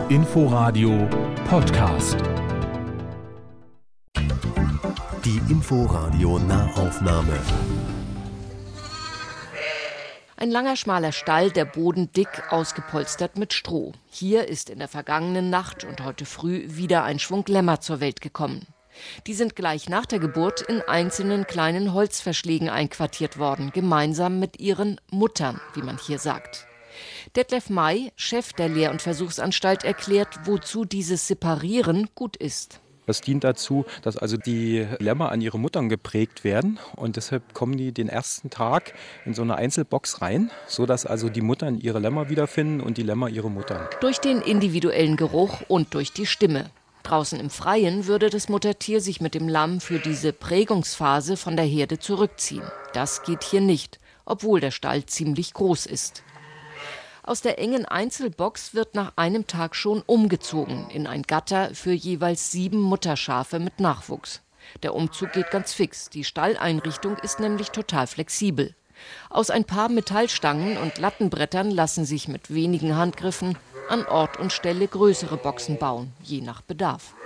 Inforadio Podcast. Die Inforadio Nahaufnahme. Ein langer, schmaler Stall, der Boden dick ausgepolstert mit Stroh. Hier ist in der vergangenen Nacht und heute früh wieder ein Schwung Lämmer zur Welt gekommen. Die sind gleich nach der Geburt in einzelnen kleinen Holzverschlägen einquartiert worden, gemeinsam mit ihren Muttern, wie man hier sagt. Detlef May, Chef der Lehr- und Versuchsanstalt, erklärt, wozu dieses Separieren gut ist. Das dient dazu, dass also die Lämmer an ihre Muttern geprägt werden und deshalb kommen die den ersten Tag in so eine Einzelbox rein, sodass also die Muttern ihre Lämmer wiederfinden und die Lämmer ihre Muttern. Durch den individuellen Geruch und durch die Stimme. Draußen im Freien würde das Muttertier sich mit dem Lamm für diese Prägungsphase von der Herde zurückziehen. Das geht hier nicht, obwohl der Stall ziemlich groß ist. Aus der engen Einzelbox wird nach einem Tag schon umgezogen in ein Gatter für jeweils 7 Mutterschafe mit Nachwuchs. Der Umzug geht ganz fix. Die Stalleinrichtung ist nämlich total flexibel. Aus ein paar Metallstangen und Lattenbrettern lassen sich mit wenigen Handgriffen an Ort und Stelle größere Boxen bauen, je nach Bedarf.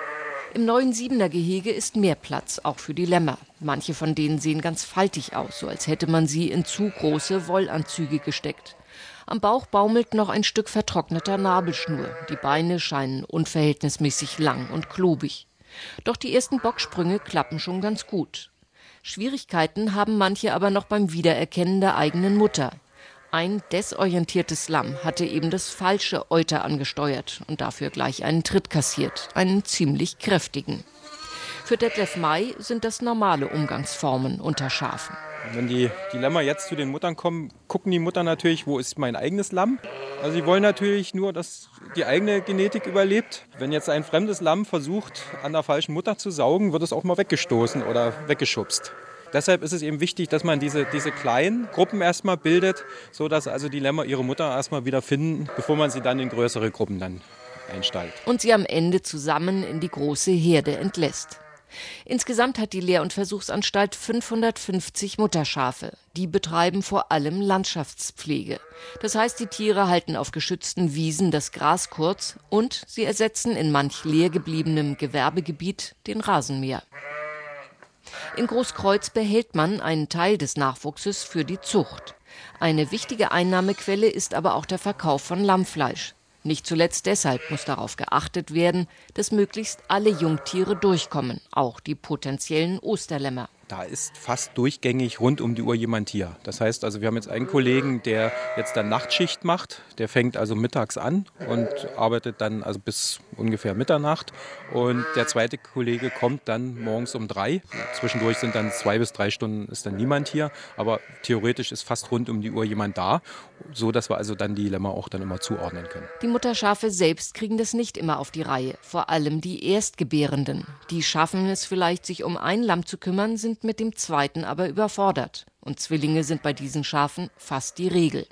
Im neuen 7er-Gehege ist mehr Platz, auch für die Lämmer. Manche von denen sehen ganz faltig aus, so als hätte man sie in zu große Wollanzüge gesteckt. Am Bauch baumelt noch ein Stück vertrockneter Nabelschnur. Die Beine scheinen unverhältnismäßig lang und klobig. Doch die ersten Bocksprünge klappen schon ganz gut. Schwierigkeiten haben manche aber noch beim Wiedererkennen der eigenen Mutter. Ein desorientiertes Lamm hatte eben das falsche Euter angesteuert und dafür gleich einen Tritt kassiert, einen ziemlich kräftigen. Für Detlef May sind das normale Umgangsformen unter Schafen. Wenn die Lämmer jetzt zu den Muttern kommen, gucken die Muttern natürlich, wo ist mein eigenes Lamm. Also sie wollen natürlich nur, dass die eigene Genetik überlebt. Wenn jetzt ein fremdes Lamm versucht, an der falschen Mutter zu saugen, wird es auch mal weggestoßen oder weggeschubst. Deshalb ist es eben wichtig, dass man diese kleinen Gruppen erstmal bildet, sodass also die Lämmer ihre Mutter erstmal wieder finden, bevor man sie dann in größere Gruppen dann einstallt. Und sie am Ende zusammen in die große Herde entlässt. Insgesamt hat die Lehr- und Versuchsanstalt 550 Mutterschafe. Die betreiben vor allem Landschaftspflege. Das heißt, die Tiere halten auf geschützten Wiesen das Gras kurz und sie ersetzen in manch leer gebliebenem Gewerbegebiet den Rasenmäher. In Großkreuz behält man einen Teil des Nachwuchses für die Zucht. Eine wichtige Einnahmequelle ist aber auch der Verkauf von Lammfleisch. Nicht zuletzt deshalb muss darauf geachtet werden, dass möglichst alle Jungtiere durchkommen, auch die potenziellen Osterlämmer. Da ist fast durchgängig rund um die Uhr jemand hier. Das heißt also, wir haben jetzt einen Kollegen, der jetzt dann Nachtschicht macht. Der fängt also mittags an und arbeitet dann also bis ungefähr Mitternacht. Und der zweite Kollege kommt dann morgens um 3. Zwischendurch sind dann 2 bis 3 Stunden ist dann niemand hier. Aber theoretisch ist fast rund um die Uhr jemand da, so dass wir also dann die Lämmer auch dann immer zuordnen können. Die Mutterschafe selbst kriegen das nicht immer auf die Reihe. Vor allem die Erstgebärenden. Die schaffen es vielleicht, sich um ein Lamm zu kümmern, sind mit dem zweiten aber überfordert. Und Zwillinge sind bei diesen Schafen fast die Regel.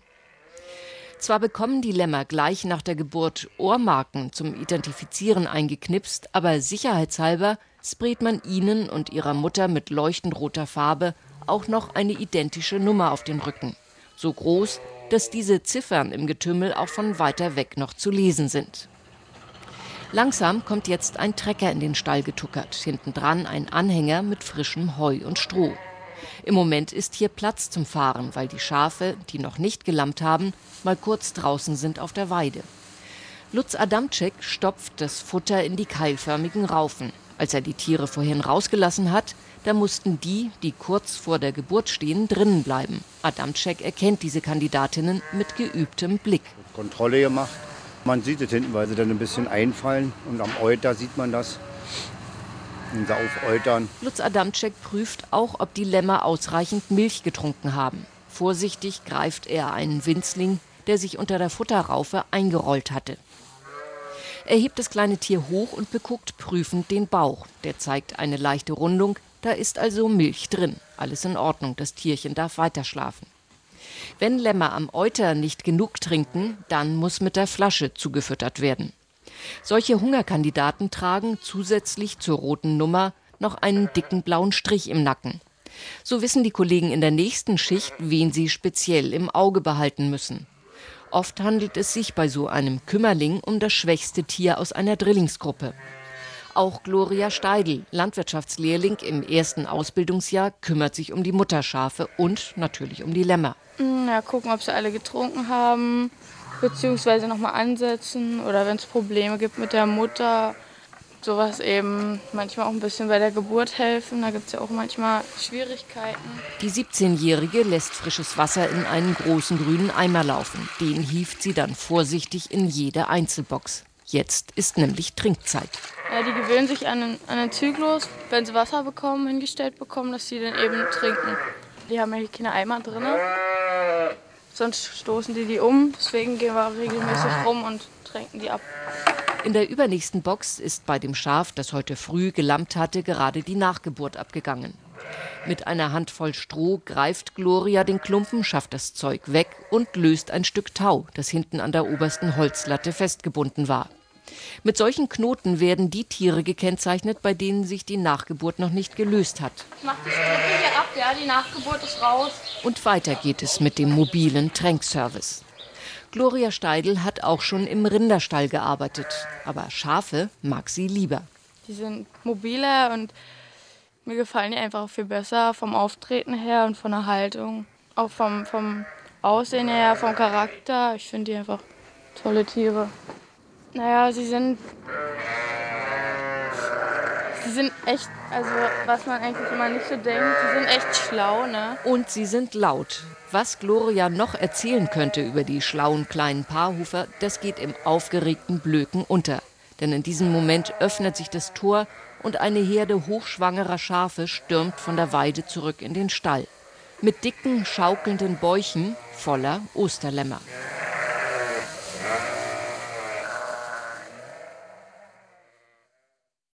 Zwar bekommen die Lämmer gleich nach der Geburt Ohrmarken zum Identifizieren eingeknipst, aber sicherheitshalber sprayt man ihnen und ihrer Mutter mit leuchtend roter Farbe auch noch eine identische Nummer auf den Rücken. So groß, dass diese Ziffern im Getümmel auch von weiter weg noch zu lesen sind. Langsam kommt jetzt ein Trecker in den Stall getuckert, hintendran ein Anhänger mit frischem Heu und Stroh. Im Moment ist hier Platz zum Fahren, weil die Schafe, die noch nicht gelammt haben, mal kurz draußen sind auf der Weide. Lutz Adamczyk stopft das Futter in die keilförmigen Raufen. Als er die Tiere vorhin rausgelassen hat, da mussten die kurz vor der Geburt stehen, drinnen bleiben. Adamczyk erkennt diese Kandidatinnen mit geübtem Blick. Kontrolle gemacht. Man sieht es hinten, weil sie dann ein bisschen einfallen. Und am Euter sieht man das. Und da aufäutern. Lutz Adamczyk prüft auch, ob die Lämmer ausreichend Milch getrunken haben. Vorsichtig greift er einen Winzling, der sich unter der Futterraufe eingerollt hatte. Er hebt das kleine Tier hoch und beguckt prüfend den Bauch. Der zeigt eine leichte Rundung, da ist also Milch drin. Alles in Ordnung, das Tierchen darf weiter schlafen. Wenn Lämmer am Euter nicht genug trinken, dann muss mit der Flasche zugefüttert werden. Solche Hungerkandidaten tragen zusätzlich zur roten Nummer noch einen dicken blauen Strich im Nacken. So wissen die Kollegen in der nächsten Schicht, wen sie speziell im Auge behalten müssen. Oft handelt es sich bei so einem Kümmerling um das schwächste Tier aus einer Drillingsgruppe. Auch Gloria Steidl, Landwirtschaftslehrling im 1. Ausbildungsjahr, kümmert sich um die Mutterschafe und natürlich um die Lämmer. Ja, gucken, ob sie alle getrunken haben, beziehungsweise nochmal ansetzen oder wenn es Probleme gibt mit der Mutter, sowas eben, manchmal auch ein bisschen bei der Geburt helfen, da gibt es ja auch manchmal Schwierigkeiten. Die 17-Jährige lässt frisches Wasser in einen großen grünen Eimer laufen. Den hieft sie dann vorsichtig in jede Einzelbox. Jetzt ist nämlich Trinkzeit. Ja, die gewöhnen sich an den Zyklus, wenn sie Wasser bekommen, hingestellt bekommen, dass sie dann eben trinken. Die haben ja hier keine Eimer drin, sonst stoßen die um. Deswegen gehen wir regelmäßig rum und tränken die ab. In der übernächsten Box ist bei dem Schaf, das heute früh gelammt hatte, gerade die Nachgeburt abgegangen. Mit einer Handvoll Stroh greift Gloria den Klumpen, schafft das Zeug weg und löst ein Stück Tau, das hinten an der obersten Holzlatte festgebunden war. Mit solchen Knoten werden die Tiere gekennzeichnet, bei denen sich die Nachgeburt noch nicht gelöst hat. Ich mach die Strippe hier ab, ja, die Nachgeburt ist raus. Und weiter geht es mit dem mobilen Tränkservice. Gloria Steidl hat auch schon im Rinderstall gearbeitet, aber Schafe mag sie lieber. Die sind mobiler und mir gefallen die einfach viel besser vom Auftreten her und von der Haltung. Auch vom Aussehen her, vom Charakter. Ich finde die einfach tolle Tiere. Naja, sie sind echt, also was man eigentlich immer nicht so denkt, sie sind echt schlau, ne? Und sie sind laut. Was Gloria noch erzählen könnte über die schlauen kleinen Paarhufer, das geht im aufgeregten Blöken unter. Denn in diesem Moment öffnet sich das Tor und eine Herde hochschwangerer Schafe stürmt von der Weide zurück in den Stall. Mit dicken, schaukelnden Bäuchen voller Osterlämmer.